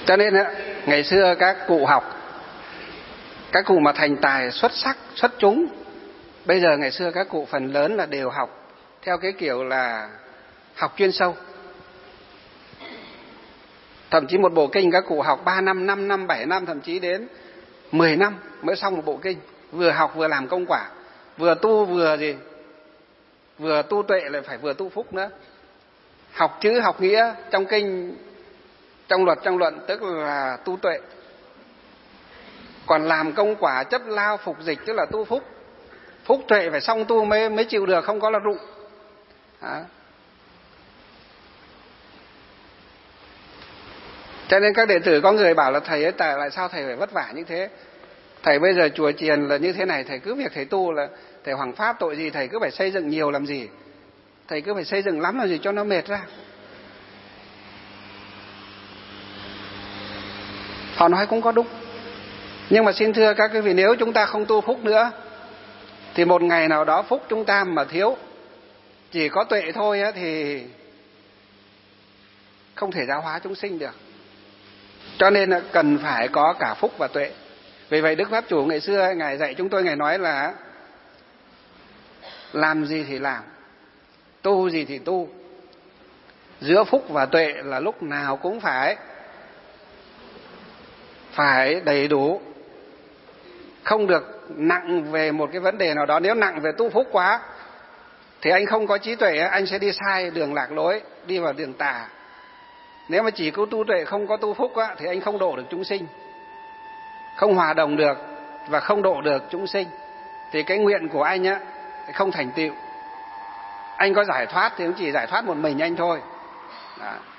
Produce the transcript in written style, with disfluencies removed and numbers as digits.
Cho nên ngày xưa các cụ học, các cụ mà thành tài xuất sắc, xuất chúng, bây giờ ngày xưa các cụ phần lớn là đều học theo cái kiểu là học chuyên sâu. Thậm chí một bộ kinh các cụ học 3 năm, 5 năm, 7 năm, thậm chí đến 10 năm mới xong một bộ kinh. Vừa học vừa làm công quả, vừa tu vừa gì? Vừa tu tuệ lại phải vừa tu phúc nữa. Học chữ, học nghĩa trong kinh, trong luật, trong luận tức là tu tuệ. Còn làm công quả chấp lao phục dịch tức là tu phúc. Phúc tuệ phải xong tu mới chịu được, không có là rụng. Cho nên các đệ tử có người bảo là thầy ấy, tại sao thầy phải vất vả như thế? Thầy bây giờ chùa chiền là như thế này, thầy cứ việc thầy tu là thầy hoằng pháp tội gì, thầy cứ phải xây dựng nhiều làm gì? Thầy cứ phải xây dựng lắm làm gì cho nó mệt ra? Họ nói cũng có đúng. Nhưng mà xin thưa các quý vị, nếu chúng ta không tu phúc nữa thì một ngày nào đó phúc chúng ta mà thiếu, chỉ có tuệ thôi thì không thể giáo hóa chúng sinh được. Cho nên cần phải có cả phúc và tuệ. Vì vậy Đức Pháp Chủ ngày xưa Ngài dạy chúng tôi, Ngài nói là làm gì thì làm, tu gì thì tu, giữa phúc và tuệ là lúc nào cũng phải đầy đủ, không được nặng về một cái vấn đề nào đó. Nếu nặng về tu phúc quá thì anh không có trí tuệ, anh sẽ đi sai đường lạc lối, đi vào đường tà. Nếu mà chỉ có tu tuệ không có tu phúc thì anh không độ được chúng sinh, không hòa đồng được và không độ được chúng sinh, thì cái nguyện của anh không thành tựu. Anh có giải thoát thì cũng chỉ giải thoát một mình anh thôi. Đó.